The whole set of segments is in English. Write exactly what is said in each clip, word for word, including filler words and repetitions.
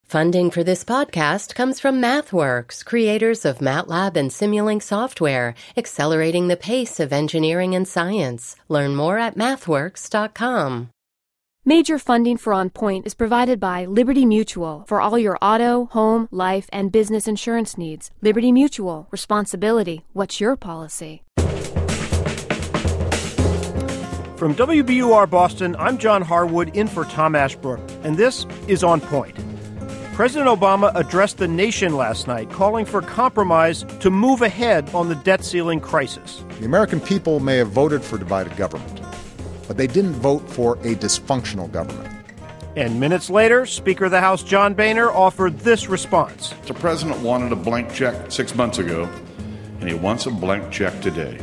Funding for this podcast comes from MathWorks, creators of MATLAB and Simulink software, accelerating the pace of engineering and science. Learn more at mathworks dot com. Major funding for On Point is provided by Liberty Mutual for all your auto, home, life, and business insurance needs. Liberty Mutual. Responsibility. What's your policy? From W B U R Boston, I'm John Harwood in for Tom Ashbrook, and this is On Point. President Obama addressed the nation last night, calling for compromise to move ahead on the debt ceiling crisis. The American people may have voted for divided government, but they didn't vote for a dysfunctional government. And minutes later, Speaker of the House John Boehner offered this response. The president wanted a blank check six months ago, and he wants a blank check today.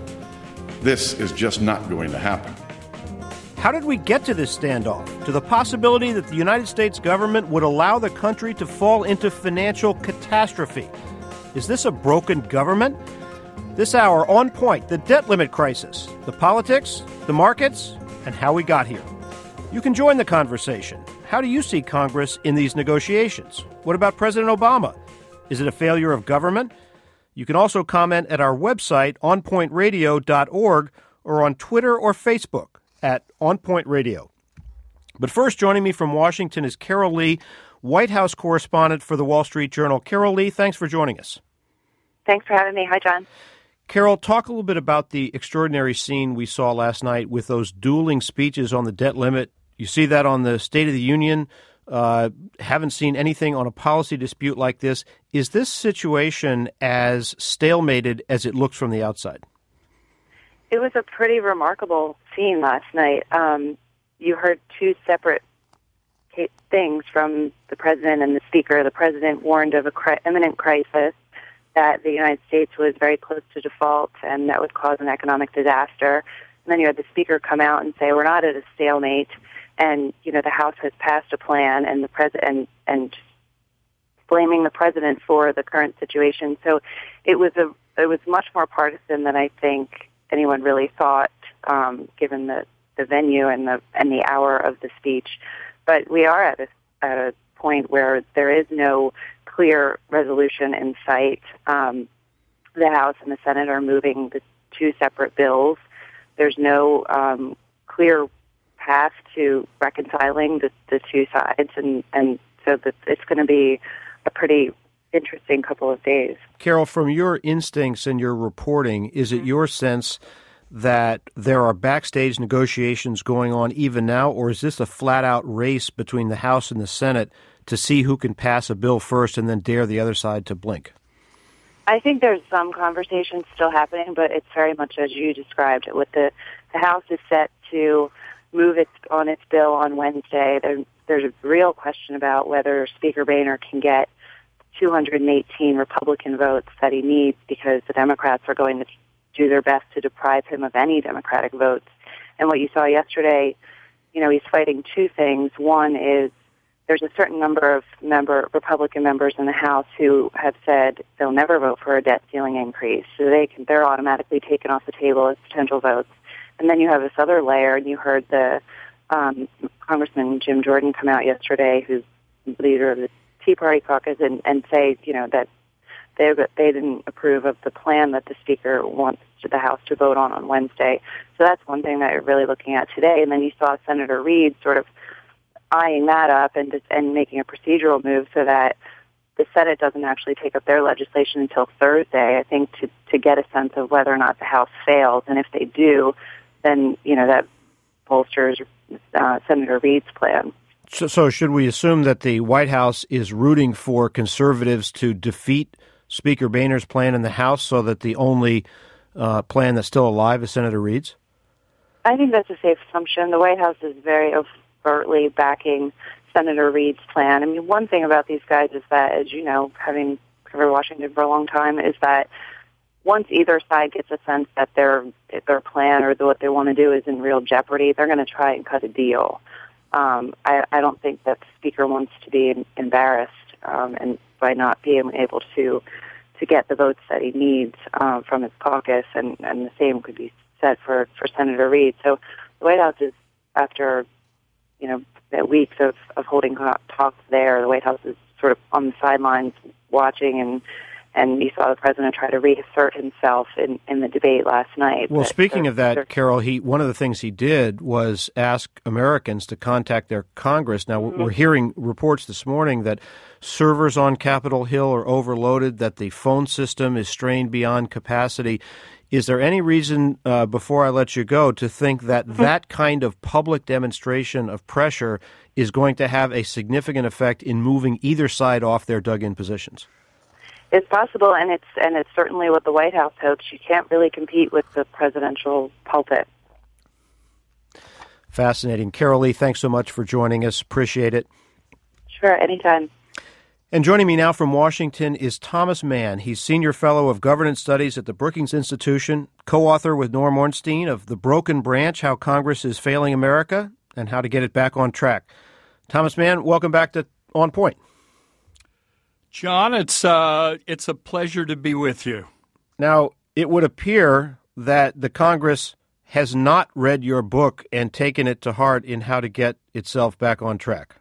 This is just not going to happen. How did we get to this standoff? To the possibility that the United States government would allow the country to fall into financial catastrophe. Is this a broken government? This hour, On Point, the debt limit crisis, the politics, the markets, and how we got here. You can join the conversation. How do you see Congress in these negotiations? What about President Obama? Is it a failure of government? You can also comment at our website, on point radio dot org, or on Twitter or Facebook at On Point Radio. But first, joining me from Washington is Carol Lee, White House correspondent for the Wall Street Journal. Carol Lee, thanks for joining us. Thanks for having me. Hi, John. Carol, talk a little bit about the extraordinary scene we saw last night with those dueling speeches on the debt limit. You see that on the State of the Union. Uh, haven't seen anything on a policy dispute like this. Is this situation as stalemated as it looks from the outside? It was a pretty remarkable scene last night. Um, you heard two separate things from the president and the speaker. The president warned of a cri- imminent crisis, that the United States was very close to default and that would cause an economic disaster. And then you had the speaker come out and say, we're not at a stalemate, and, you know, the House has passed a plan, and the president and, and blaming the president for the current situation. So it was a it was much more partisan than I think anyone really thought, um, given the, the venue and the and the hour of the speech. But we are at a, at a point where there is no clear resolution in sight. Um, the House and the Senate are moving the two separate bills. There's no um, clear path to reconciling the, the two sides, and, and so that it's going to be a pretty interesting couple of days. Carol, from your instincts and your reporting, is it your sense that there are backstage negotiations going on even now, or is this a flat-out race between the House and the Senate to see who can pass a bill first and then dare the other side to blink? I think there's some conversation still happening, but it's very much as you described it. With the, the House is set to move it on its bill on Wednesday. There, there's a real question about whether Speaker Boehner can get two hundred eighteen Republican votes that he needs, because the Democrats are going to do their best to deprive him of any Democratic votes. And what you saw yesterday, you know, he's fighting two things. One is there's a certain number of member Republican members in the House who have said they'll never vote for a debt ceiling increase, so they can, they're automatically taken off the table as potential votes. And then you have this other layer, and you heard the um, Congressman Jim Jordan come out yesterday, who's leader of the Tea Party caucus, and, and say, you know, that they they didn't approve of the plan that the Speaker wants the House to vote on on Wednesday. So that's one thing that you're really looking at today. And then you saw Senator Reid sort of eyeing that up and and making a procedural move so that the Senate doesn't actually take up their legislation until Thursday, I think, to, to get a sense of whether or not the House fails. And if they do, then, you know, that bolsters uh, Senator Reid's plan. So, so should we assume that the White House is rooting for conservatives to defeat Speaker Boehner's plan in the House so that the only uh, plan that's still alive is Senator Reid's? I think that's a safe assumption. The White House is very overtly backing Senator Reid's plan. I mean, one thing about these guys is that, as you know, having covered Washington for a long time, is that once either side gets a sense that their their plan or what they want to do is in real jeopardy, they're going to try and cut a deal. Um, I, I don't think that the Speaker wants to be embarrassed um, and by not being able to to get the votes that he needs um, from his caucus, and, and the same could be said for, for Senator Reid. So the White House is, after you know weeks of, of holding talks there. The White House is sort of on the sidelines watching, and and you saw the president try to reassert himself in, in the debate last night. Well, but speaking there, of that, there, Carol, he one of the things he did was ask Americans to contact their Congress. Now, mm-hmm. we're hearing reports this morning that servers on Capitol Hill are overloaded, that the phone system is strained beyond capacity. Is there any reason, uh, before I let you go, to think that mm-hmm. that kind of public demonstration of pressure is going to have a significant effect in moving either side off their dug-in positions? It's possible, and it's and it's certainly what the White House hopes. You can't really compete with the presidential pulpit. Fascinating. Carol Lee, thanks so much for joining us. Appreciate it. Sure, anytime. And joining me now from Washington is Thomas Mann. He's Senior Fellow of Governance Studies at the Brookings Institution, co-author with Norm Ornstein of The Broken Branch, How Congress is Failing America and How to Get It Back on Track. Thomas Mann, welcome back to On Point. John, it's uh, it's a pleasure to be with you. Now, it would appear that the Congress has not read your book and taken it to heart in how to get itself back on track.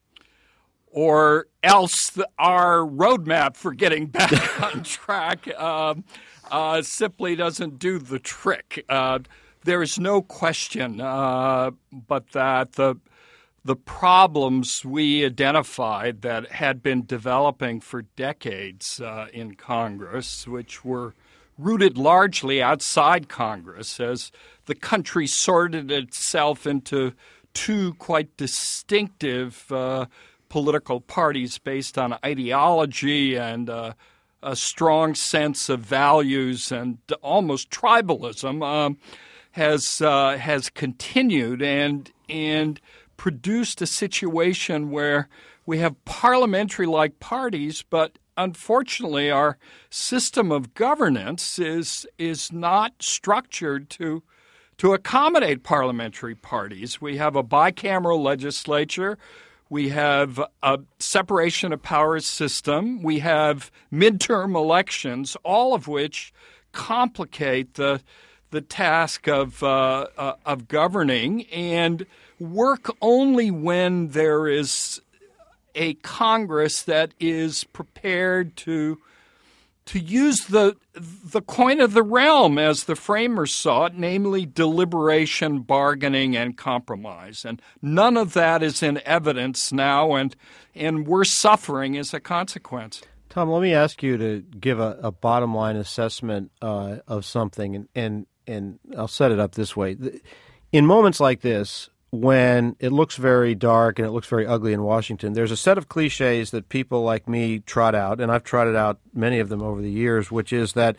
Or else the, our roadmap for getting back on track uh, uh, simply doesn't do the trick. Uh, there is no question uh, but that the The problems we identified that had been developing for decades uh, in Congress, which were rooted largely outside Congress, as the country sorted itself into two quite distinctive uh, political parties based on ideology and uh, a strong sense of values and almost tribalism, um, has uh, has continued and and. produced a situation where we have parliamentary-like parties, but unfortunately our system of governance is is not structured to to accommodate parliamentary parties. We have a bicameral legislature. We have a separation of powers system. We have midterm elections, all of which complicate the the task of uh, uh, of governing and work only when there is a Congress that is prepared to to use the the coin of the realm as the framers saw it, namely deliberation, bargaining, and compromise. And none of that is in evidence now, and and we're suffering as a consequence. Tom, let me ask you to give a, a bottom line assessment uh, of something, and, and and I'll set it up this way. In moments like this, when it looks very dark and it looks very ugly in Washington, there's a set of cliches that people like me trot out, and I've trotted out many of them over the years, which is that,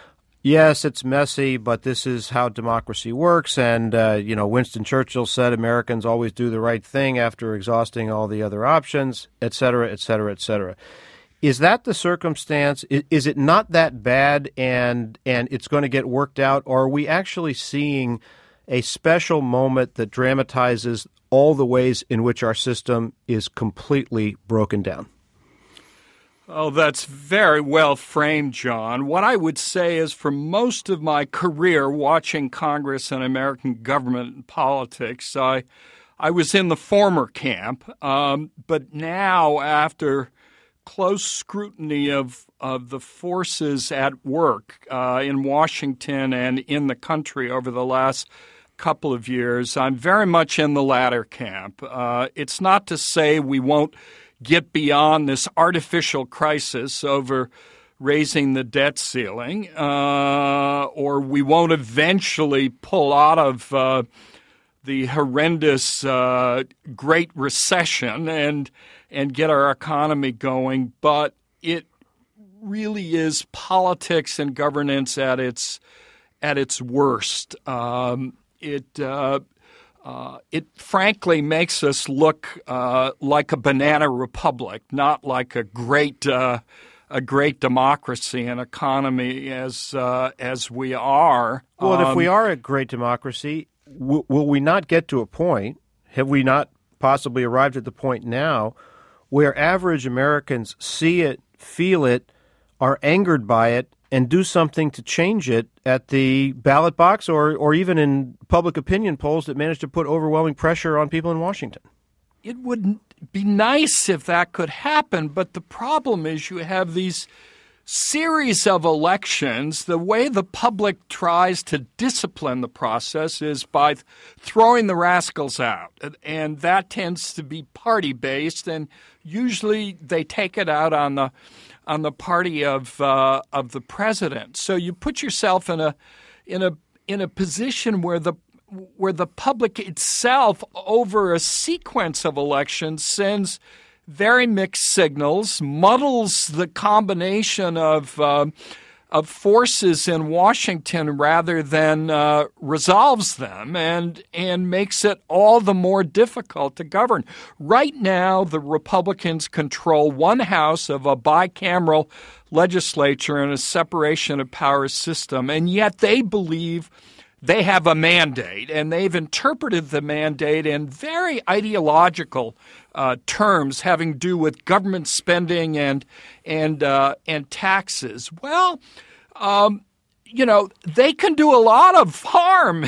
yes, it's messy, but this is how democracy works. And, uh, you know, Winston Churchill said Americans always do the right thing after exhausting all the other options, et cetera, et cetera, et cetera. Is that the circumstance? Is it not that bad and and it's going to get worked out? Or are we actually seeing a special moment that dramatizes all the ways in which our system is completely broken down? Oh, that's very well framed, John. What I would say is for most of my career watching Congress and American government and politics, I, I was in the former camp. Um, but now, after close scrutiny of, of the forces at work uh, in Washington and in the country over the last couple of years, I'm very much in the latter camp. Uh, it's not to say we won't get beyond this artificial crisis over raising the debt ceiling, uh, or we won't eventually pull out of uh, the horrendous uh, Great Recession and and get our economy going. But it really is politics and governance at its at its worst. Um, it uh, uh, it frankly makes us look uh, like a banana republic, not like a great uh, a great democracy and economy as uh, as we are. Well, um, if we are a great democracy, w- will we not get to a point? Have we not possibly arrived at the point now where average Americans see it, feel it, are angered by it, and do something to change it at the ballot box or, or even in public opinion polls that manage to put overwhelming pressure on people in Washington? it would be nice if that could happen, but the problem is you have these series of elections. The way the public tries to discipline the process is by throwing the rascals out, and that tends to be party-based, and usually they take it out on the on the party of uh, of the president. So you put yourself in a in a in a position where the where the public itself, over a sequence of elections, sends very mixed signals, muddles the combination of uh, of forces in Washington rather than uh, resolves them, and and makes it all the more difficult to govern. Right now, the Republicans control one house of a bicameral legislature and a separation of powers system, and yet they believe they have a mandate, and they've interpreted the mandate in very ideological uh, terms having to do with government spending and and uh, and taxes. Well, um, you know, they can do a lot of harm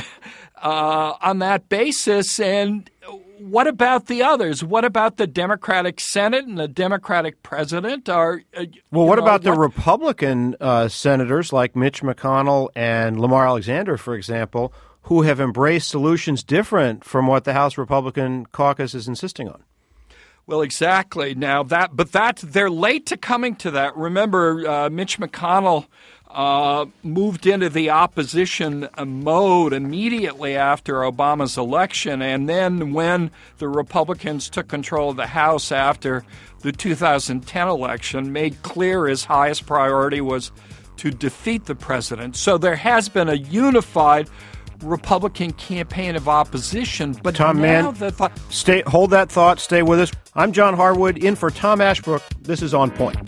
uh, on that basis. And what about the others? What about the Democratic Senate and the Democratic president? Are uh, well, what know, about the what? Republican uh, senators like Mitch McConnell and Lamar Alexander, for example, who have embraced solutions different from what the House Republican caucus is insisting on? Well, exactly. Now that, but that they're late to coming to that. Remember, uh, Mitch McConnell uh, moved into the opposition mode immediately after Obama's election, and then when the Republicans took control of the House after the two thousand ten election, made clear his highest priority was to defeat the president. So there has been a unified Republican campaign of opposition, but Tom now Mann, the th- stay, hold that thought. Stay with us. I'm John Harwood, in for Tom Ashbrook. This is On Point.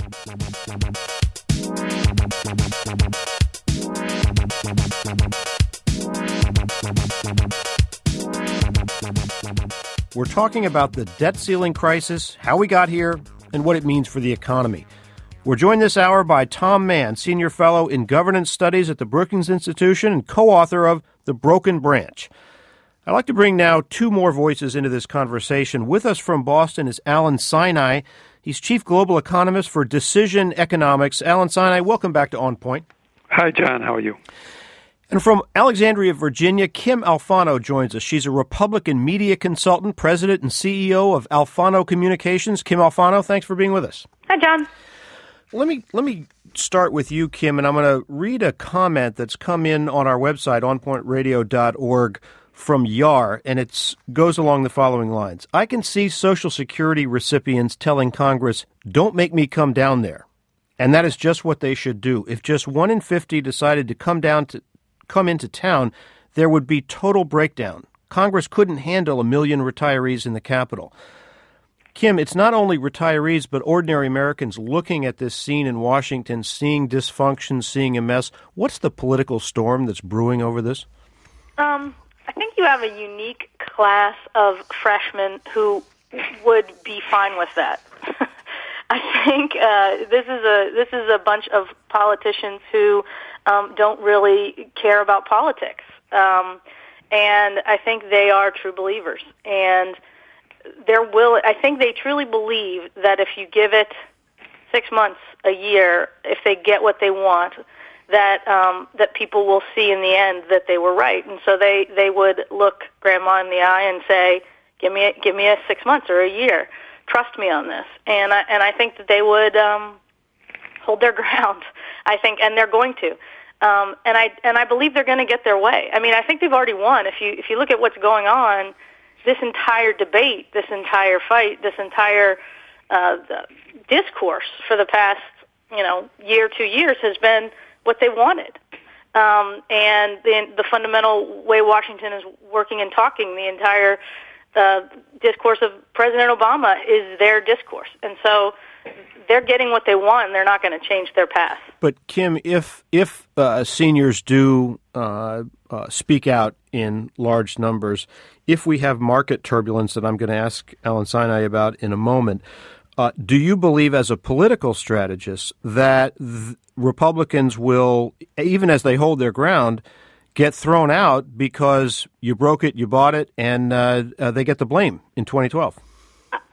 We're talking about the debt ceiling crisis, how we got here, and what it means for the economy. We're joined this hour by Tom Mann, Senior Fellow in Governance Studies at the Brookings Institution and co-author of The Broken Branch. I'd like to bring now two more voices into this conversation. With us from Boston is Alan Sinai. He's Chief Global Economist for Decision Economics. Alan Sinai, welcome back to On Point. Hi, John. How are you? And from Alexandria, Virginia, Kim Alfano joins us. She's a Republican media consultant, president and C E O of Alfano Communications. Kim Alfano, thanks for being with us. Hi, John. Let me let me start with you, Kim, and I'm going to read a comment that's come in on our website, on point radio dot org, from Yar, and it goes along the following lines. I can see Social Security recipients telling Congress, don't make me come down there. And that is just what they should do. If just one in fifty decided to come down to come into town, there would be total breakdown. Congress couldn't handle a million retirees in the Capitol. Kim, it's not only retirees, but ordinary Americans looking at this scene in Washington, seeing dysfunction, seeing a mess. What's the political storm that's brewing over this? Um, I think you have a unique class of freshmen who would be fine with that. I think uh, this is a this is a bunch of politicians who um, don't really care about politics, um, and I think they are true believers. And they're will. I think they truly believe that if you give it six months, a year, if they get what they want, that um, that people will see in the end that they were right, and so they, they would look grandma in the eye and say, "Give me a, give me a six months or a year. Trust me on this." And I and I think that they would um, hold their ground. I think, and they're going to. Um, and I and I believe they're going to get their way. I mean, I think they've already won. If you if you look at what's going on, this entire debate, this entire fight, this entire uh, discourse for the past, you know, year, two years has been what they wanted. Um, and the, the fundamental way Washington is working and talking, the entire uh, discourse of President Obama is their discourse. And so they're getting what they want, and they're not going to change their path. But, Kim, if if uh, seniors do uh, uh, speak out in large numbers, if we have market turbulence that I'm going to ask Alan Sinai about in a moment, uh, do you believe as a political strategist that th- Republicans will, even as they hold their ground, get thrown out because you broke it, you bought it, and uh, uh, they get the blame in twenty twelve?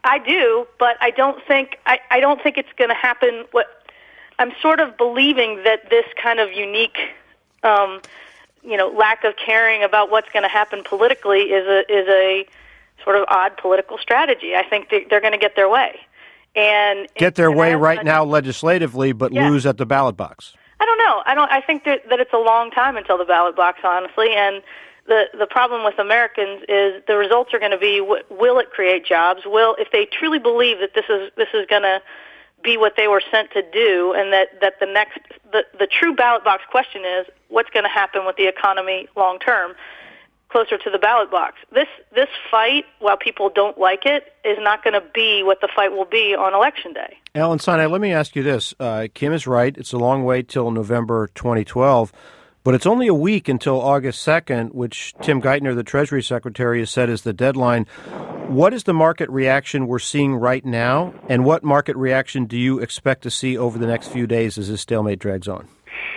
I do, but I don't think I, I don't think it's going to happen. What I'm sort of believing that this kind of unique, um, you know, lack of caring about what's going to happen politically is a is a sort of odd political strategy. I think they, they're going to get their way, and get their and way as, right now legislatively, but yeah. lose at the ballot box. I don't know. I don't. I think that, that it's a long time until the ballot box, honestly, and. The the problem with Americans is the results are going to be, will it create jobs? Will, if they truly believe that this is this is going to be what they were sent to do, and that, that the next the, the true ballot box question is what's going to happen with the economy long term, closer to the ballot box. This this fight, while people don't like it, is not going to be what the fight will be on Election Day. Ellen Sinai, let me ask you this: uh, Kim is right; it's a long way till November twenty twelve. But it's only a week until August second, which Tim Geithner, the Treasury Secretary, has said is the deadline. What is the market reaction we're seeing right now, and what market reaction do you expect to see over the next few days as this stalemate drags on?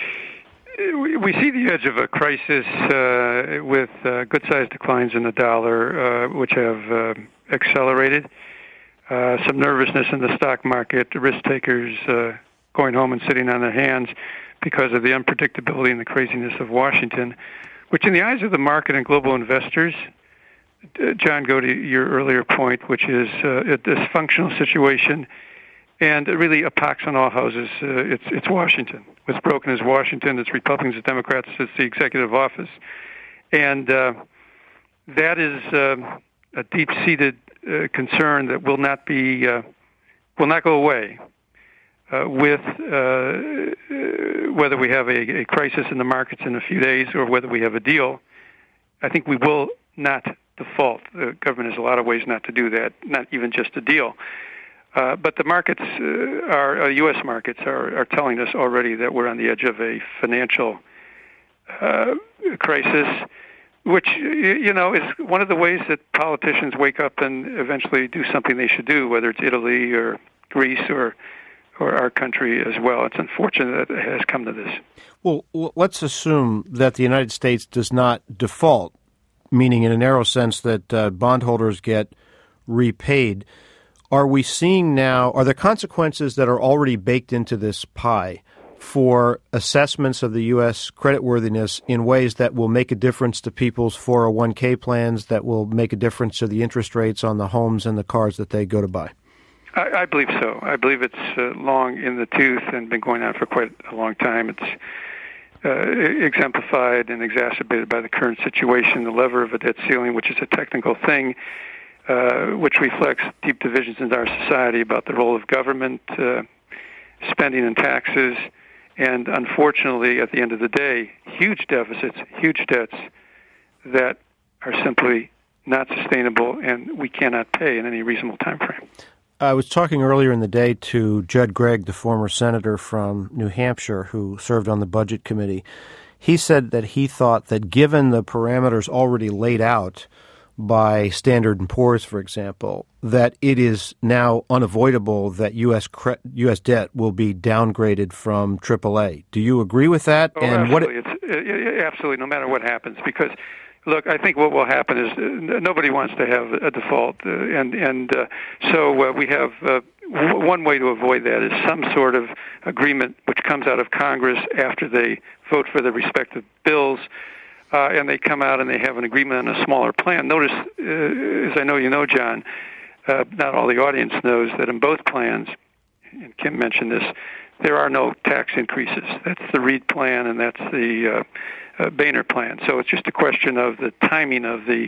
We see the edge of a crisis uh, with uh, good-sized declines in the dollar, uh, which have uh, accelerated. Uh, some nervousness in the stock market, risk-takers uh, going home and sitting on their hands because of the unpredictability and the craziness of Washington, which in the eyes of the market and global investors, uh, John, go to your earlier point, which is uh, a dysfunctional situation, and it really a pox on all houses. Uh, it's it's Washington. What's broken is Washington. It's Republicans, it's Democrats, it's the executive office. And uh, that is uh, a deep-seated uh, concern that will not be, uh, will not go away. Uh, with uh, whether we have a, a crisis in the markets in a few days or whether we have a deal, I think we will not default. The government has a lot of ways not to do that, not even just a deal. Uh, but the markets, uh, are, uh, U S markets, are, are telling us already that we're on the edge of a financial uh, crisis, which, you know, is one of the ways that politicians wake up and eventually do something they should do, whether it's Italy or Greece or or our country as well. It's unfortunate that it has come to this. Well, let's assume that the United States does not default, meaning in a narrow sense that uh, bondholders get repaid. Are we seeing now, are there consequences that are already baked into this pie for assessments of the U S creditworthiness in ways that will make a difference to people's four oh one k plans, that will make a difference to the interest rates on the homes and the cars that they go to buy? I, I believe so. I believe it's uh, long in the tooth and been going on for quite a long time. It's uh, exemplified and exacerbated by the current situation, the lever of a debt ceiling, which is a technical thing, uh, which reflects deep divisions in our society about the role of government, uh, spending and taxes, and unfortunately, at the end of the day, huge deficits, huge debts that are simply not sustainable and we cannot pay in any reasonable time frame. I was talking earlier in the day to Judd Gregg, the former senator from New Hampshire who served on the Budget Committee. He said that he thought that given the parameters already laid out by Standard and Poor's, for example, that it is now unavoidable that U S cre- U S debt will be downgraded from triple A. Do you agree with that? Oh, and absolutely. What it- it's, uh, absolutely, no matter what happens, because look, I think what will happen is uh, nobody wants to have a default, uh, and and uh, so uh, we have uh, w- one way to avoid that is some sort of agreement which comes out of Congress after they vote for the respective bills, uh, and they come out and they have an agreement on a smaller plan. Notice, uh, as I know you know, John, uh, not all the audience knows that in both plans, and Kim mentioned this, there are no tax increases. That's the Reid plan, and that's the uh, Uh, Boehner plan. So it's just a question of the timing of the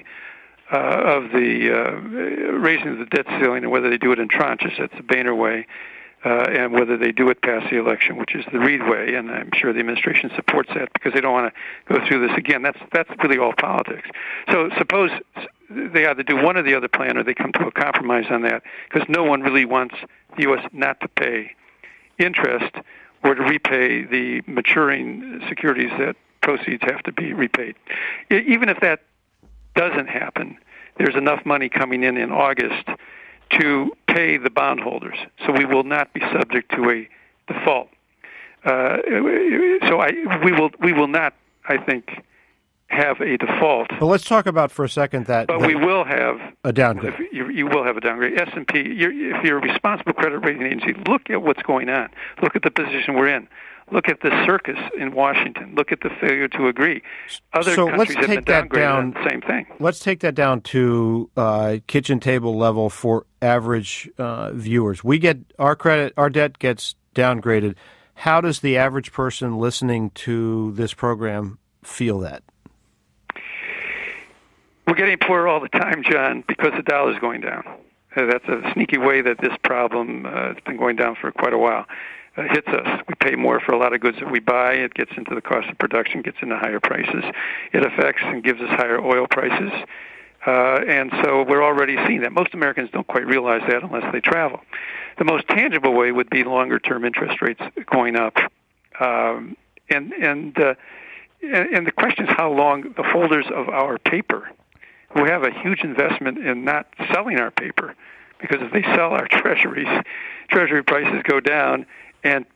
uh, of the uh, raising of the debt ceiling and whether they do it in tranches. That's the Boehner way, uh, and whether they do it past the election, which is the Reid way. And I'm sure the administration supports that because they don't want to go through this again. That's that's really all politics. So suppose they either do one or the other plan, or they come to a compromise on that, because no one really wants the U S not to pay interest or to repay the maturing securities that proceeds have to be repaid. Even if that doesn't happen, there's enough money coming in in August to pay the bondholders, so we will not be subject to a default. Uh, so I, we will we will not, I think, have a default. But let's talk about for a second that. But that we will have a downgrade. You, you will have a downgrade. S and P. You're, if you're a responsible credit rating agency, look at what's going on. Look at the position we're in. Look at the circus in Washington. Look at the failure to agree. Other so countries let's have take been that down. on the same thing. Let's take that down to uh, kitchen table level for average uh, viewers. We get our credit, our debt gets downgraded. How does the average person listening to this program feel that? We're getting poorer all the time, John, because the dollar's going down. Uh, that's a sneaky way that this problem uh, has been going down for quite a while. Uh, hits us. We pay more for a lot of goods that we buy. It gets into the cost of production, gets into higher prices. It affects and gives us higher oil prices. Uh, and so we're already seeing that. Most Americans don't quite realize that unless they travel. The most tangible way would be longer-term interest rates going up. Um, and, and, uh, and, and the question is how long the holders of our paper, who have a huge investment in not selling our paper, because if they sell our treasuries, treasury prices go down, and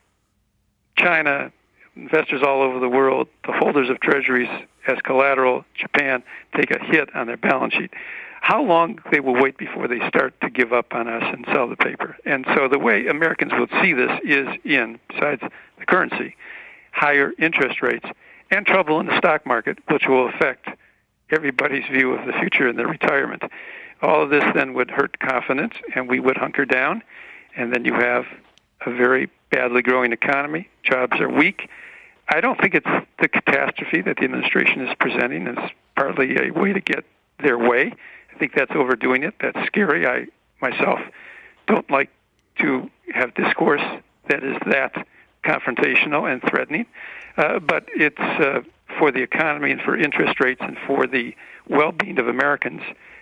China, investors all over the world, the holders of treasuries as collateral, Japan, take a hit on their balance sheet. How long they will wait before they start to give up on us and sell the paper? And so the way Americans will see this is in, besides the currency, higher interest rates and trouble in the stock market, which will affect everybody's view of the future and their retirement. All of this then would hurt confidence, and we would hunker down, and then you have a very badly growing economy. Jobs are weak. I don't think it's the catastrophe that the administration is presenting as partly a way to get their way. I think that's overdoing it. That's scary. I, myself, don't like to have discourse that is that confrontational and threatening. Uh, but it's uh, for the economy and for interest rates and for the well-being of Americans,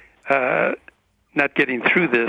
uh, not getting through this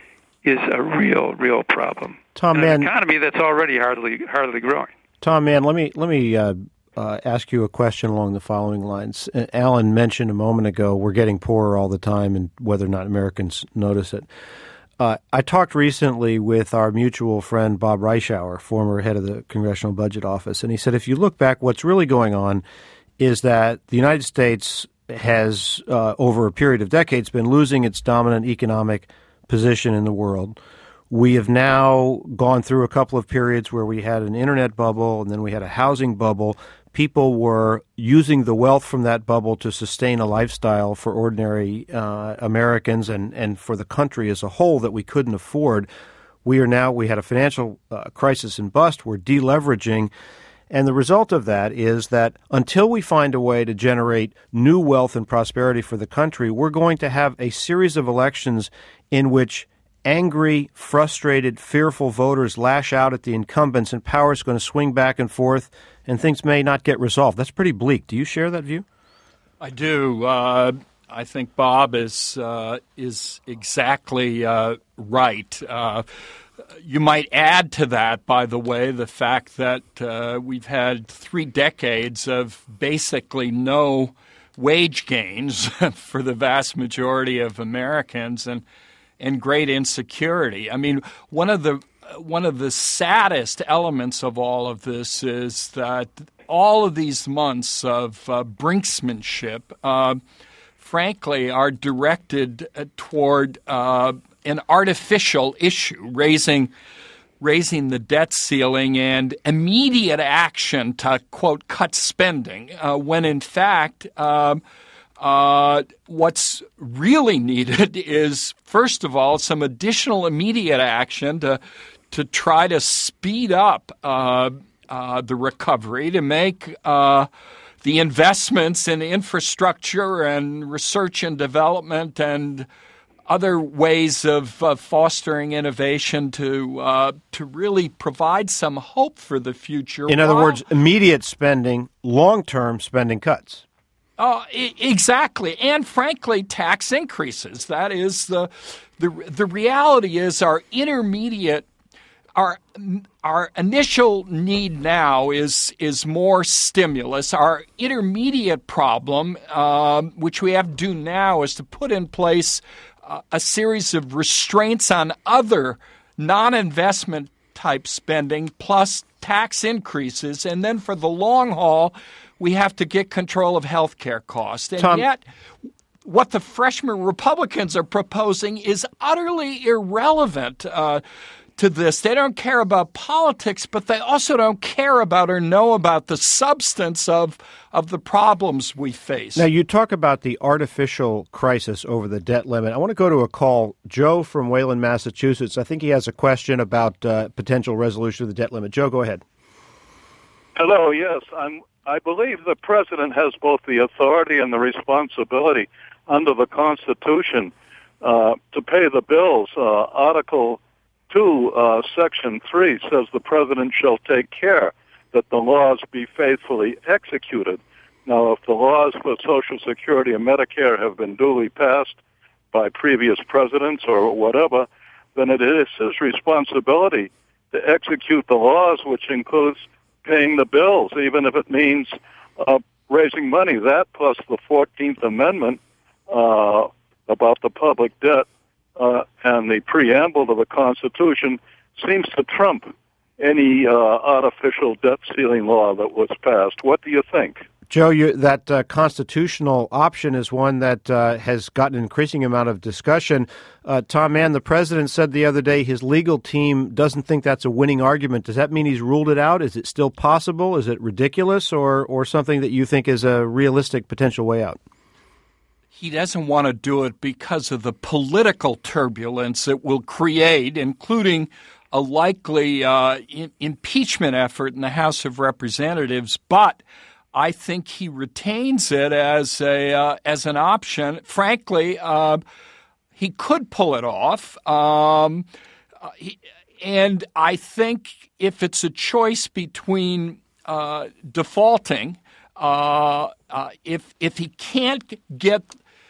is a real, real problem. Tom and Mann, an economy that's already hardly, hardly growing. Tom Mann, let me let me uh, uh, ask you a question along the following lines. Uh, Alan mentioned a moment ago we're getting poorer all the time, and whether or not Americans notice it. Uh, I talked recently with our mutual friend Bob Reischauer, former head of the Congressional Budget Office, and he said if you look back, what's really going on is that the United States has, uh, over a period of decades, been losing its dominant economic position in the world. We have now gone through a couple of periods where we had an internet bubble and then we had a housing bubble. People were using the wealth from that bubble to sustain a lifestyle for ordinary uh, Americans and, and for the country as a whole that we couldn't afford. We are now, we had a financial uh, crisis and bust. We're deleveraging. And the result of that is that until we find a way to generate new wealth and prosperity for the country, we're going to have a series of elections in which angry, frustrated, fearful voters lash out at the incumbents, and power is going to swing back and forth, and things may not get resolved. That's pretty bleak. Do you share that view? I do. Uh, I think Bob is uh, is exactly uh, right. Uh, you might add to that, by the way, the fact that uh, we've had three decades of basically no wage gains for the vast majority of Americans, and and great insecurity. I mean, one of the one of the saddest elements of all of this is that all of these months of uh, brinksmanship, uh, frankly, are directed uh, toward uh, an artificial issue, raising raising the debt ceiling and immediate action to, quote, cut spending, uh, when in fact uh, Uh, what's really needed is, first of all, some additional immediate action to to try to speed up uh, uh, the recovery, to make uh, the investments in infrastructure and research and development and other ways of uh, fostering innovation to uh, to really provide some hope for the future. In other while, words, immediate spending, long-term spending cuts. Uh, exactly, and frankly, tax increases. That is the the the reality is our intermediate, our our initial need now is is more stimulus. Our intermediate problem, uh, which we have to do now, is to put in place uh, a series of restraints on other non-investment type spending plus tax increases, and then for the long haul, we have to get control of health care costs. And Tom, yet, what the freshman Republicans are proposing is utterly irrelevant uh, to this. They don't care about politics, but they also don't care about or know about the substance of of the problems we face. Now, you talk about the artificial crisis over the debt limit. I want to go to a call. Joe from Wayland, Massachusetts. I think he has a question about uh, potential resolution of the debt limit. Joe, go ahead. Hello, yes. I'm, I believe the president has both the authority and the responsibility under the Constitution uh, to pay the bills. Uh, Article two, uh, Section three says the president shall take care that the laws be faithfully executed. Now, if the laws for Social Security and Medicare have been duly passed by previous presidents or whatever, then it is his responsibility to execute the laws, which includes paying the bills, even if it means uh, raising money. That plus the fourteenth Amendment uh, about the public debt uh, and the preamble to the Constitution seems to trump any uh, artificial debt ceiling law that was passed. What do you think? Joe, you, that uh, constitutional option is one that uh, has gotten an increasing amount of discussion. Uh, Tom Mann, the president, said the other day his legal team doesn't think that's a winning argument. Does that mean he's ruled it out? Is it still possible? Is it ridiculous, or, or something that you think is a realistic potential way out? He doesn't want to do it because of the political turbulence it will create, including a likely uh, in- impeachment effort in the House of Representatives. But I think he retains it as a uh, as an option. Frankly, uh, he could pull it off. Um, uh, he, and I think if it's a choice between uh, defaulting, uh, uh, if if he can't get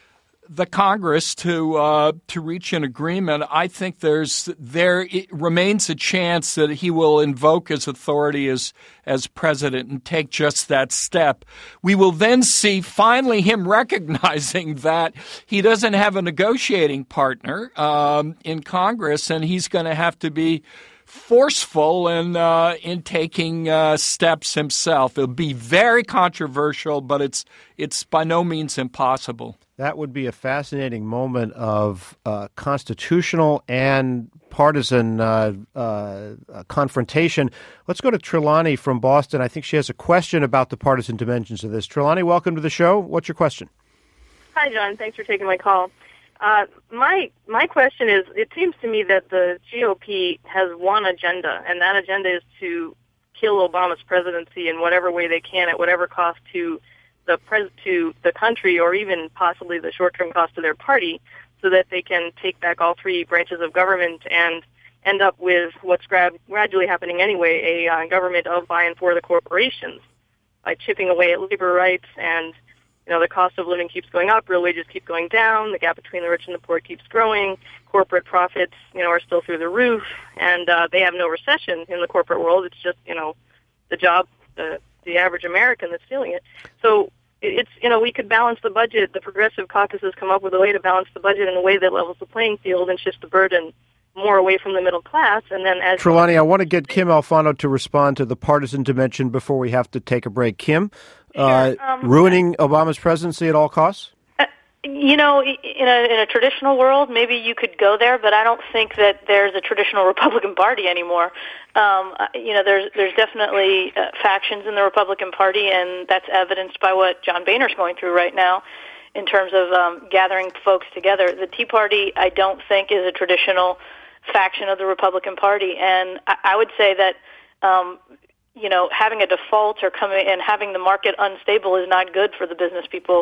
the Congress to uh, to reach an agreement, I think there's there remains a chance that he will invoke his authority as as president and take just that step. We will then see finally him recognizing that he doesn't have a negotiating partner um, in Congress, and he's going to have to be forceful in uh, in taking uh, steps himself. It'll be very controversial, but it's it's by no means impossible. That would be a fascinating moment of uh, constitutional and partisan uh, uh, confrontation. Let's go to Trelawney from Boston. I think she has a question about the partisan dimensions of this. Trelawney, welcome to the show. What's your question? Hi, John. Thanks for taking my call. Uh, my my question is, it seems to me that the G O P has one agenda, and that agenda is to kill Obama's presidency in whatever way they can, at whatever cost to the pres- to the country, or even possibly the short-term cost to their party, so that they can take back all three branches of government and end up with what's gra- gradually happening anyway, a uh, government of, by, and for the corporations, by chipping away at labor rights. And you know, the cost of living keeps going up, real wages keep going down, the gap between the rich and the poor keeps growing, corporate profits, you know, are still through the roof, and uh, they have no recession in the corporate world. It's just, you know, the job, the the average American that's feeling it. So it's, you know, we could balance the budget. The Progressive Caucus has come up with a way to balance the budget in a way that levels the playing field and shifts the burden more away from the middle class. And then as Trelawney, I want to get Kim Alfano to respond to the partisan dimension before we have to take a break. Kim, uh, Sure, um, ruining Obama's presidency at all costs? You know, in a, in a traditional world, maybe you could go there, but I don't think that there's a traditional Republican Party anymore. Um, you know, there's there's definitely uh, factions in the Republican Party, and that's evidenced by what John Boehner's going through right now in terms of um, gathering folks together. The Tea Party, I don't think, is a traditional faction of the Republican Party, and I, I would say that um, you know, having a default or coming and having the market unstable is not good for the business people.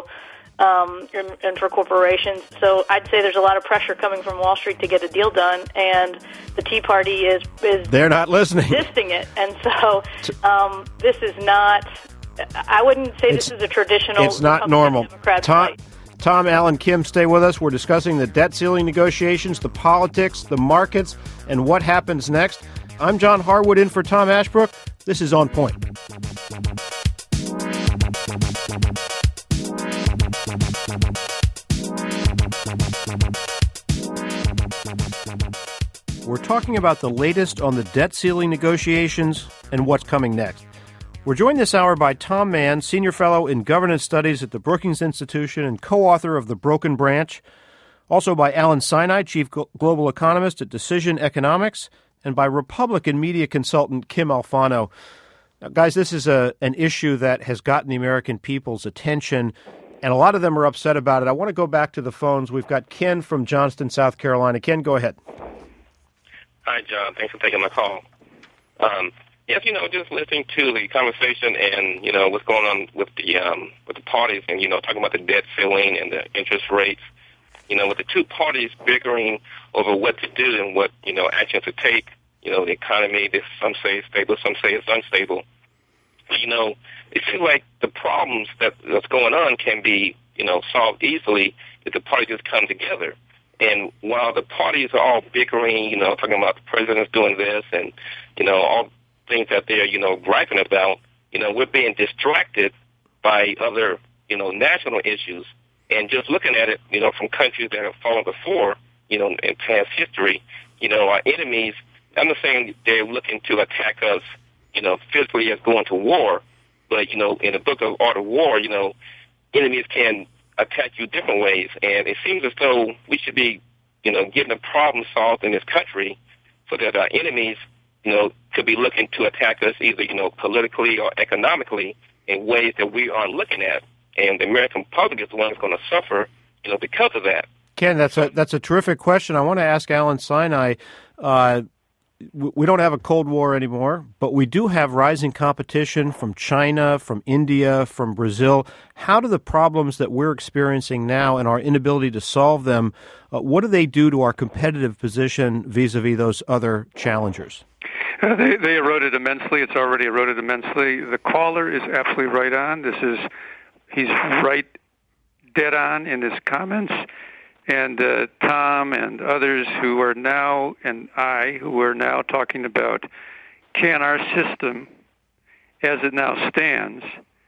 Um, and, and for corporations. So I'd say there's a lot of pressure coming from Wall Street to get a deal done, and the Tea Party is, is They're not listening. resisting it. And so um, this is not, I wouldn't say It's- this is a traditional It's not Republican normal. Democrat Tom, fight. Tom, Allen, Kim, stay with us. We're discussing the debt ceiling negotiations, the politics, the markets, and what happens next. I'm John Harwood in for Tom Ashbrook. This is On Point. We're talking about the latest on the debt ceiling negotiations and what's coming next. We're joined this hour by Tom Mann, Senior Fellow in Governance Studies at the Brookings Institution and co-author of The Broken Branch. Also by Alan Sinai, Chief Global Economist at Decision Economics, and by Republican media consultant Kim Alfano. Now, guys, this is a an issue that has gotten the American people's attention, and a lot of them are upset about it. I want to go back to the phones. We've got Ken from Johnston, South Carolina. Ken, go ahead. Hi, John. Thanks for taking my call. Um, yes, you know, just listening to the conversation and, you know, what's going on with the um, with the parties and, you know, talking about the debt ceiling and the interest rates, you know, with the two parties bickering over what to do and what, you know, actions to take, you know, the economy, this, some say it's stable, some say it's unstable. You know, it seems like the problems that, that's going on can be, you know, solved easily if the parties just come together. And while the parties are all bickering, you know, talking about the president's doing this and, you know, all things that they're, you know, griping about, you know, we're being distracted by other, you know, national issues. And just looking at it, you know, from countries that have fallen before, you know, in past history, you know, our enemies, I'm not saying they're looking to attack us, you know, physically as going to war, but, you know, in the book of Art of War, you know, enemies can attack you different ways. And it seems as though we should be, you know, getting a problem solved in this country so that our enemies, you know, could be looking to attack us either, you know, politically or economically in ways that we aren't looking at. And the American public is the one that's going to suffer, you know, because of that. Ken, that's a that's a terrific question. I want to ask Alan Sinai. Uh, we don't have a Cold War anymore, but we do have rising competition from China, from India, from Brazil. How do the problems that we're experiencing now and our inability to solve them, uh, what do they do to our competitive position vis-a-vis those other challengers? Uh, they, they eroded immensely. It's already eroded immensely. The caller is absolutely right on. This is, he's right dead on in his comments. And uh, Tom and others who are now, and I, who are now talking about, can our system, as it now stands,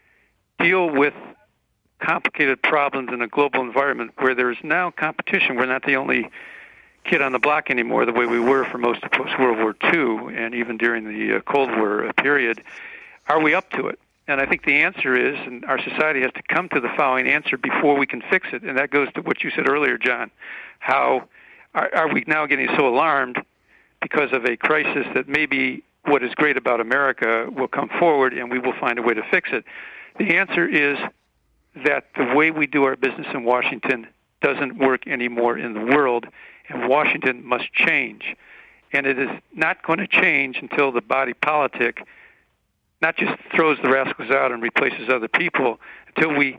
deal with complicated problems in a global environment where there is now competition? We're not the only kid on the block anymore, the way we were for most of post-World War Two and even during the uh, Cold War period. Are we up to it? And I think the answer is, and our society has to come to the following answer before we can fix it, and that goes to what you said earlier, John. How are, are we now getting so alarmed because of a crisis that maybe what is great about America will come forward and we will find a way to fix it? The answer is that the way we do our business in Washington doesn't work anymore in the world, and Washington must change. And it is not going to change until the body politic not just throws the rascals out and replaces other people, until we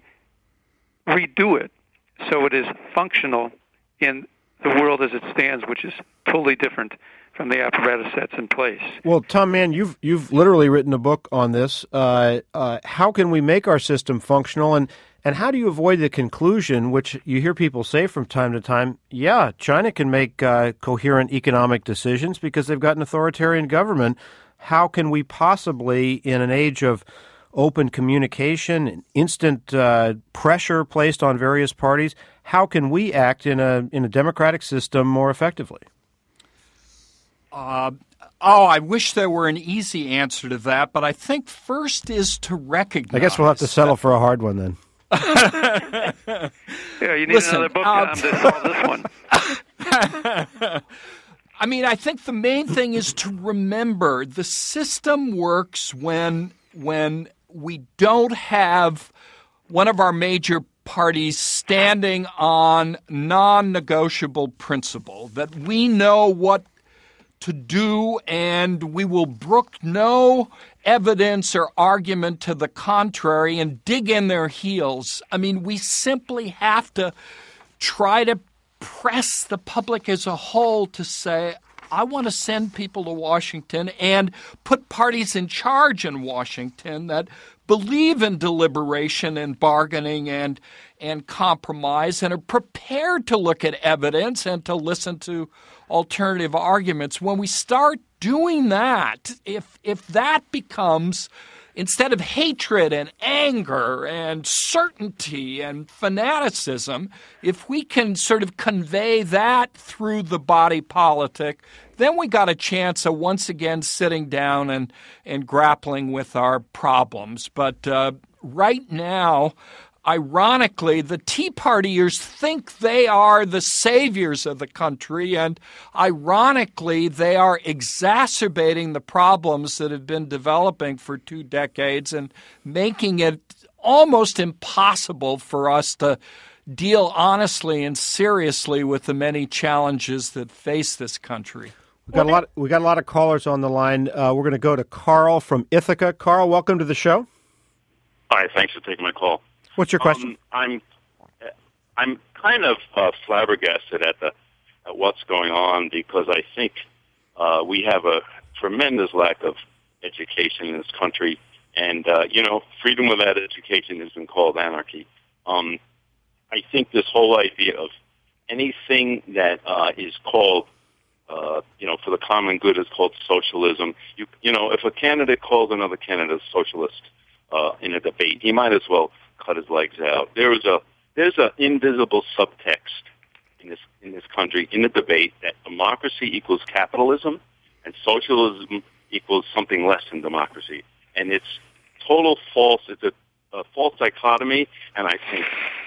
redo it so it is functional in the world as it stands, which is totally different from the apparatus that's in place. Well, Tom Mann, you've you've literally written a book on this. Uh, uh, how can we make our system functional, and, and how do you avoid the conclusion, which you hear people say from time to time, yeah, China can make uh, coherent economic decisions because they've got an authoritarian government. How can we possibly, in an age of open communication, instant uh, pressure placed on various parties, how can we act in a in a democratic system more effectively? Uh, oh, I wish there were an easy answer to that, but I think first is to recognize. I guess we'll have to settle for a hard one then. Yeah, you need Listen, another book uh, Tom, to solve this one. I mean, I think the main thing is to remember the system works when when we don't have one of our major parties standing on non-negotiable principle, that we know what to do and we will brook no evidence or argument to the contrary and dig in their heels. I mean, we simply have to try to press the public as a whole to say, I want to send people to Washington and put parties in charge in Washington that believe in deliberation and bargaining and and compromise and are prepared to look at evidence and to listen to alternative arguments. When we start doing that, if if that becomes instead of hatred and anger and certainty and fanaticism, if we can sort of convey that through the body politic, then we got a chance of once again sitting down and, and grappling with our problems. But uh, right now, ironically, the Tea Partiers think they are the saviors of the country, and ironically, they are exacerbating the problems that have been developing for two decades and making it almost impossible for us to deal honestly and seriously with the many challenges that face this country. We got a lot. We got a lot of callers on the line. Uh, we're going to go to Carl from Ithaca. Carl, welcome to the show. Hi, thanks for taking my call. What's your question? Um, I'm I'm kind of uh, flabbergasted at the at what's going on because I think uh, we have a tremendous lack of education in this country, and uh, you know, freedom without education has been called anarchy. Um, I think this whole idea of anything that uh, is called uh, you know for the common good is called socialism. You you know, if a candidate calls another candidate a socialist uh, in a debate, he might as well cut his legs out. There is a there's an invisible subtext in this in this country in the debate that democracy equals capitalism and socialism equals something less than democracy, and it's total false. It's a, a false dichotomy, and I think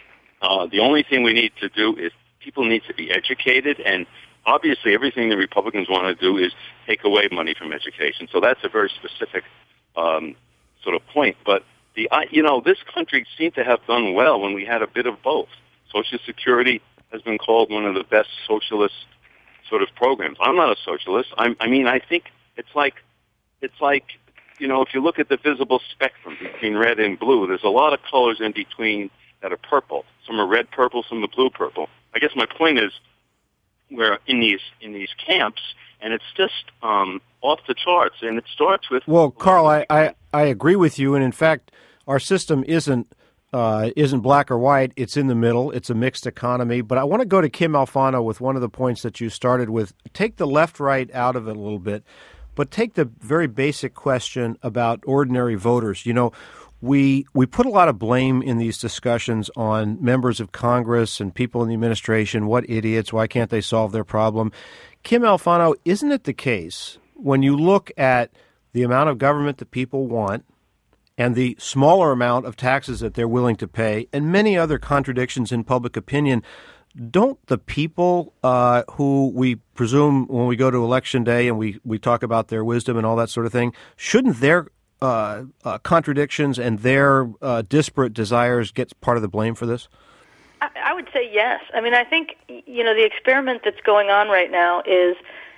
uh, the only thing we need to do is people need to be educated, and obviously everything the Republicans want to do is take away money from education. So that's a very specific um, sort of point, but. The, you know, this country seemed to have done well when we had a bit of both. Social Security has been called one of the best socialist sort of programs. I'm not a socialist. I'm, I mean, I think it's like, it's like, you know, if you look at the visible spectrum between red and blue, there's a lot of colors in between that are purple. Some are red purple, some are blue purple. I guess my point is, we're in these in these camps, and it's just um, off the charts. And it starts with well, Carl, I, I, I agree with you, and in fact, our system isn't uh, isn't black or white. It's in the middle. It's a mixed economy. But I want to go to Kim Alfano with one of the points that you started with. Take the left-right out of it a little bit, but take the very basic question about ordinary voters. You know, we we put a lot of blame in these discussions on members of Congress and people in the administration. What idiots? Why can't they solve their problem? Kim Alfano, isn't it the case when you look at the amount of government that people want and the smaller amount of taxes that they're willing to pay, and many other contradictions in public opinion, don't the people uh, who we presume when we go to Election Day and we, we talk about their wisdom and all that sort of thing, shouldn't their uh, uh, contradictions and their uh, disparate desires get part of the blame for this? I, I would say yes. I mean, I think, you know, the experiment that's going on right now is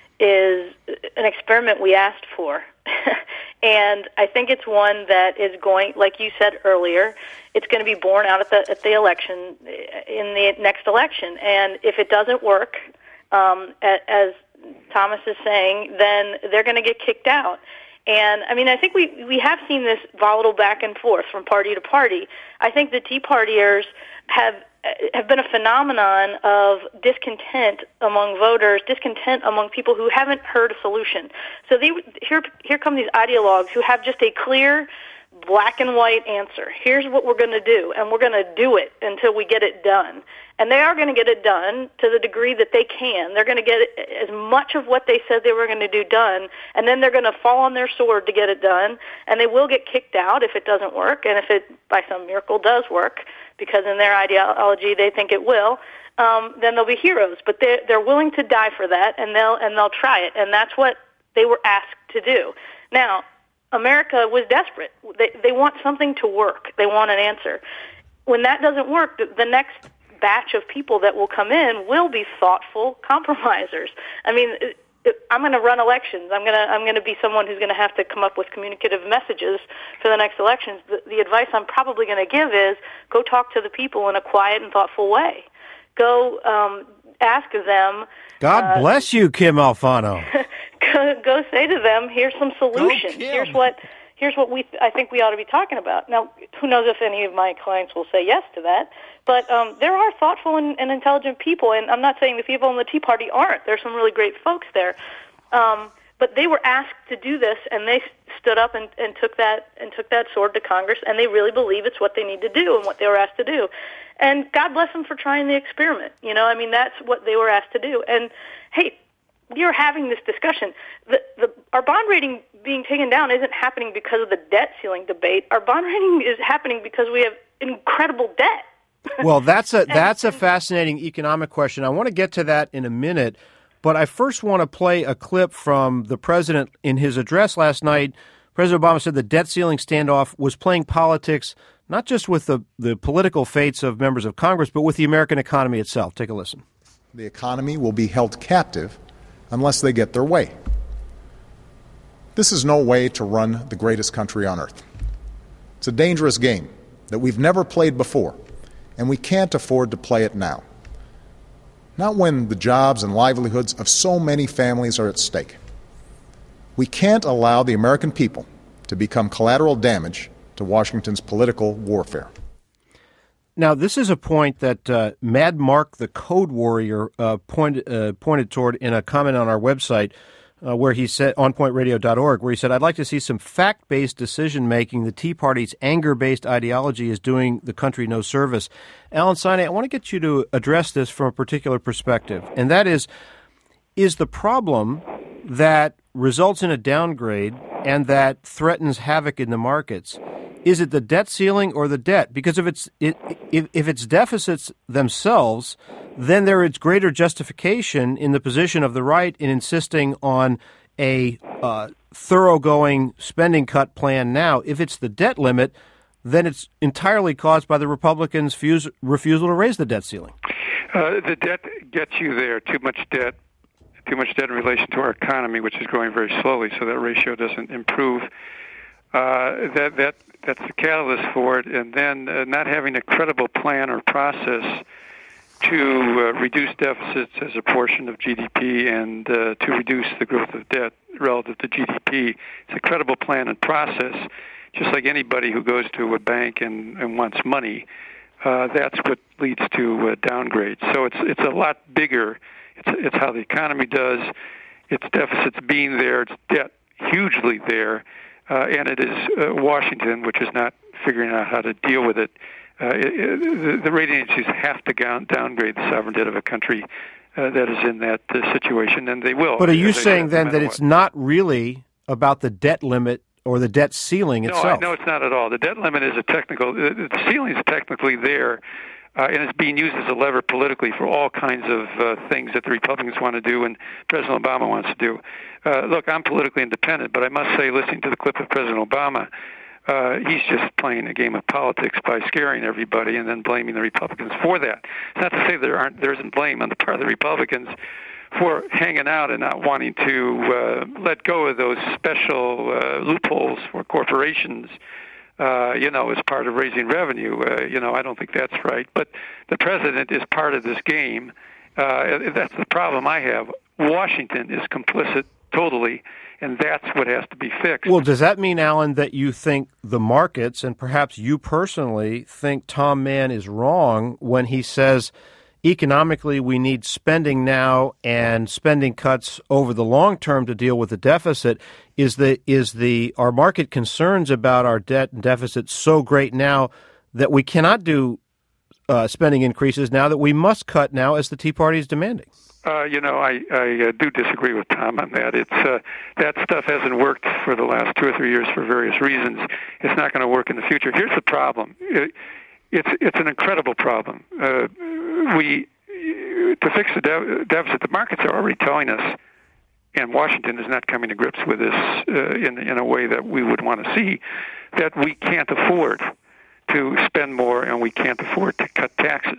is an experiment we asked for. And I think it's one that is going, like you said earlier, it's going to be borne out at the at the election, in the next election. And if it doesn't work, um, as Thomas is saying, then they're going to get kicked out. And, I mean, I think we, we have seen this volatile back and forth from party to party. I think the Tea Partiers have have been a phenomenon of discontent among voters, discontent among people who haven't heard a solution. So they, here here come these ideologues who have just a clear black and white answer. Here's what we're going to do, and we're going to do it until we get it done. And they are going to get it done to the degree that they can. They're going to get as much of what they said they were going to do done, and then they're going to fall on their sword to get it done, and they will get kicked out if it doesn't work, and if it, by some miracle, does work, because in their ideology they think it will, um, then they'll be heroes. But they're, they're willing to die for that, and they'll and they'll try it, and that's what they were asked to do. Now, America was desperate. They they want something to work. They want an answer. When that doesn't work, the, the next batch of people that will come in will be thoughtful compromisers. I mean, it, it, I'm going to run elections. I'm going to I'm going to be someone who's going to have to come up with communicative messages for the next elections. The, the advice I'm probably going to give is go talk to the people in a quiet and thoughtful way. Go um, ask them. God uh, bless you, Kim Alfano. go, go say to them, here's some solutions. Here's what here's what we I think we ought to be talking about. Now, who knows if any of my clients will say yes to that? But um, there are thoughtful and, and intelligent people, and I'm not saying the people in the Tea Party aren't. There's some really great folks there. Um, but they were asked to do this, and they stood up and, and took that and took that sword to Congress, and they really believe it's what they need to do and what they were asked to do. And God bless them for trying the experiment. You know, I mean, that's what they were asked to do. And hey, we are having this discussion. The, the, our bond rating being taken down isn't happening because of the debt ceiling debate. Our bond rating is happening because we have incredible debt. Well, that's a that's a fascinating economic question. I want to get to that in a minute, but I first want to play a clip from the president in his address last night. President Obama said the debt ceiling standoff was playing politics, not just with the, the political fates of members of Congress, but with the American economy itself. Take a listen. The economy will be held captive unless they get their way. This is no way to run the greatest country on earth. It's a dangerous game that we've never played before, and we can't afford to play it now. Not when the jobs and livelihoods of so many families are at stake. We can't allow the American people to become collateral damage to Washington's political warfare. Now, this is a point that uh, Mad Mark, the Code Warrior, uh, point, uh, pointed toward in a comment on our website, uh, where he said, on point radio dot org, where he said, I'd like to see some fact-based decision-making. The Tea Party's anger-based ideology is doing the country no service. Alan Sine, I want to get you to address this from a particular perspective, and that is, is the problem that results in a downgrade and that threatens havoc in the markets, is it the debt ceiling or the debt? Because if it's it, if, if it's deficits themselves, then there is greater justification in the position of the right in insisting on a uh, thoroughgoing spending cut plan now. If it's the debt limit, then it's entirely caused by the Republicans' fuse, refusal to raise the debt ceiling. Uh, the debt gets you there. Too much debt, too much debt in relation to our economy, which is growing very slowly, so that ratio doesn't improve. Uh, that that that's the catalyst for it, and then uh, not having a credible plan or process to uh, reduce deficits as a portion of G D P and uh, to reduce the growth of debt relative to G D P. It's a credible plan and process, just like anybody who goes to a bank and, and wants money. Uh, that's what leads to uh, downgrades. So it's it's a lot bigger. It's it's how the economy does. It's deficits being there. It's debt hugely there. Uh, and it is uh, Washington, which is not figuring out how to deal with it. Uh, it, it the, the rating agencies have to down, downgrade the sovereign debt of a country uh, that is in that uh, situation, and they will. But are you saying then that it's not really about the debt limit or the debt ceiling no, itself? No, it's not at all. The debt limit is a technical, the ceiling is technically there, uh, and it's being used as a lever politically for all kinds of uh, things that the Republicans want to do and President Obama wants to do. Uh, look, I'm politically independent, but I must say, listening to the clip of President Obama, uh, he's just playing a game of politics by scaring everybody and then blaming the Republicans for that. It's not to say there aren't there isn't blame on the part of the Republicans for hanging out and not wanting to uh, let go of those special uh, loopholes for corporations, uh, you know, as part of raising revenue. Uh, you know, I don't think that's right. But the president is part of this game. Uh, that's the problem I have. Washington is complicit totally, and that's what has to be fixed. Well, does that mean, Alan, that you think the markets, and perhaps you personally, think Tom Mann is wrong when he says economically we need spending now and spending cuts over the long term to deal with the deficit? Is the is the are market concerns about our debt and deficit so great now that we cannot do uh, spending increases now, that we must cut now as the Tea Party is demanding? Uh, you know, I, I uh, do disagree with Tom on that. It's uh, that stuff hasn't worked for the last two or three years for various reasons. It's not going to work in the future. Here's the problem. It, it's it's an incredible problem. Uh, we to fix the de- deficit, the markets are already telling us, and Washington is not coming to grips with this uh, in in a way that we would want to see, that we can't afford to spend more and we can't afford to cut taxes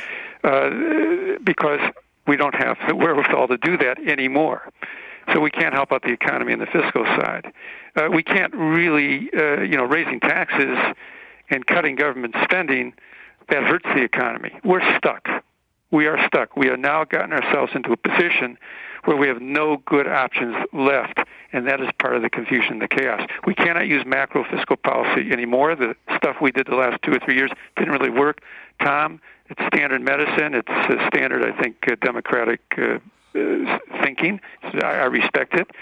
uh, because we don't have the wherewithal to do that anymore. So we can't help out the economy and the fiscal side. Uh, we can't really, uh, you know, raising taxes and cutting government spending, that hurts the economy. We're stuck. We are stuck. We have now gotten ourselves into a position where we have no good options left, and that is part of the confusion, the chaos. We cannot use macro fiscal policy anymore. The stuff we did the last two or three years didn't really work. Tom, it's standard medicine. It's uh, standard, I think, uh, democratic uh, uh, thinking. So I, I respect it.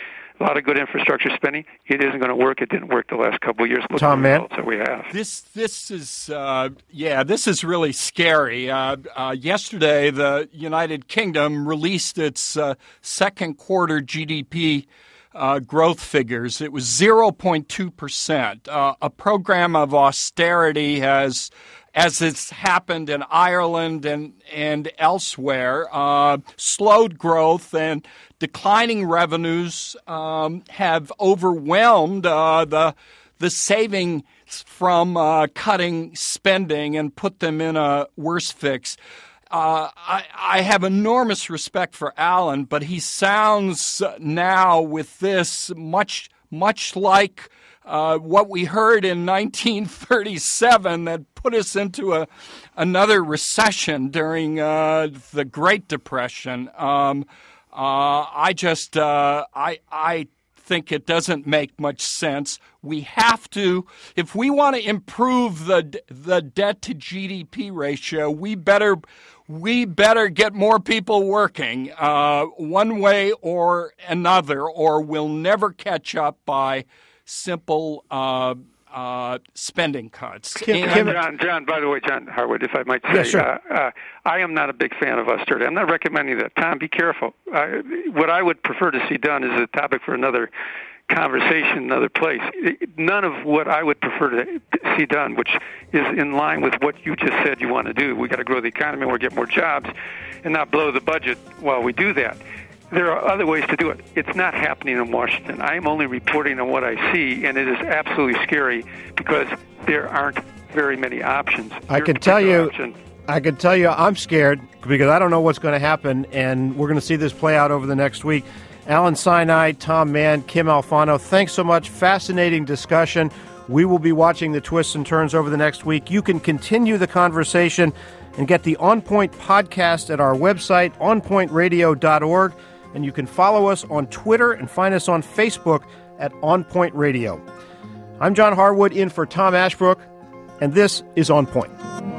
a lot of good infrastructure spending. It isn't going to work. It didn't work the last couple of years. Look Tom, at the man. results that we have. This this is uh, yeah, this is really scary. Uh, uh, yesterday, the United Kingdom released its uh, second quarter G D P uh, growth figures. It was zero point two percent. Uh, a program of austerity has, as it's happened in Ireland and and elsewhere, uh, slowed growth, and declining revenues um, have overwhelmed uh, the the saving from uh, cutting spending and put them in a worse fix. Uh, I, I have enormous respect for Alan, but he sounds now with this much much like uh, what we heard in nineteen thirty-seven that put us into a another recession during uh, the Great Depression. Um, uh, I just uh, I I. think it doesn't make much sense. We have to, if we want to improve the the debt to G D P ratio, we better we better get more people working uh, one way or another, or we'll never catch up by simple uh, uh, spending cuts. Kim, and, Kim, John, John, by the way, John Harwood, if I might say, yeah, sure. uh, uh, I am not a big fan of austerity. I'm not recommending that. Tom, be careful. Uh, what I would prefer to see done is a topic for another conversation, another place. None of what I would prefer to see done, which is in line with what you just said you want to do. We got to grow the economy, we'll get more jobs, and not blow the budget while we do that. There are other ways to do it. It's not happening in Washington. I am only reporting on what I see, and it is absolutely scary because there aren't very many options. I Your can tell you, option, I can tell you, I'm scared because I don't know what's going to happen, and we're going to see this play out over the next week. Alan Sinai, Tom Mann, Kim Alfano, thanks so much. Fascinating discussion. We will be watching the twists and turns over the next week. You can continue the conversation and get the On Point podcast at our website, on point radio dot org. And you can follow us on Twitter and find us on Facebook at On Point Radio. I'm John Harwood in for Tom Ashbrook, and this is On Point.